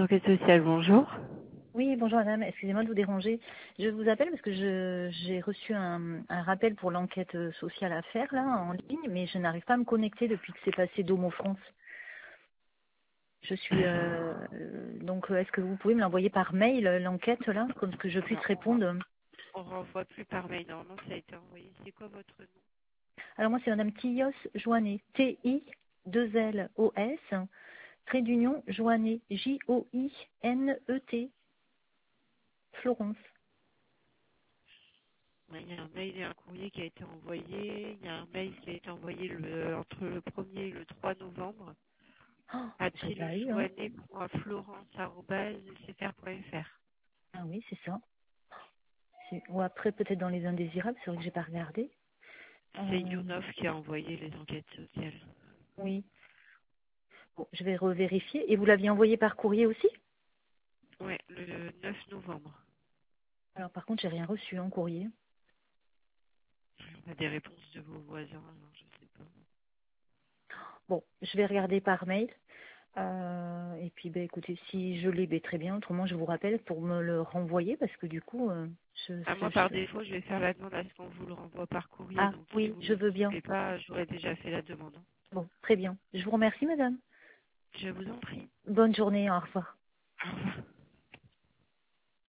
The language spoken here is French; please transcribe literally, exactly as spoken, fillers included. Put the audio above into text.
enquête sociale, bonjour. Oui, bonjour madame, excusez-moi de vous déranger. Je vous appelle parce que je j'ai reçu un, un rappel pour l'enquête sociale à faire là en ligne, mais je n'arrive pas à me connecter depuis que c'est passé d'Homo France. Je suis euh, euh, donc est-ce que vous pouvez me l'envoyer par mail l'enquête là, comme que je puisse Alors, on, ren- répondre? on renvoie plus par mail. Normalement, ça a été envoyé. C'est quoi votre nom? Alors moi c'est madame Tillos Joannet, T I deux L O S, trait d'union Joannet, J O I N E T, Florence. Ouais, il y a un mail et un courrier qui a été envoyé. Il y a un mail qui a été envoyé le, entre le premier et le trois novembre Oh, à j'ai pas eu hein. trilejouanet point florence arobase c f r point f r. Ah oui, c'est ça. C'est- Ou après, peut-être dans les indésirables, c'est vrai que j'ai pas regardé. C'est Euh, Younov qui a envoyé les enquêtes sociales. oui. Bon, je vais revérifier. Et vous l'aviez envoyé par courrier aussi? Ouais, le neuf novembre. Alors, par contre, j'ai rien reçu en courrier. On a des réponses de vos voisins, alors je sais pas. Bon, je vais regarder par mail. Euh, et puis, ben, écoutez, si je l'ai, ben, très bien. Autrement, je vous rappelle pour me le renvoyer parce que du coup, euh, je, Ah, je- moi, par je- défaut, je vais faire la demande à ce qu'on vous le renvoie par courrier. Ah, Donc, si oui, vous je ne veux bien. pouvez pas, j'aurais déjà fait la demande. Bon, très bien. Je vous remercie, madame. Je vous en prie. Bonne journée. Au revoir. Au revoir.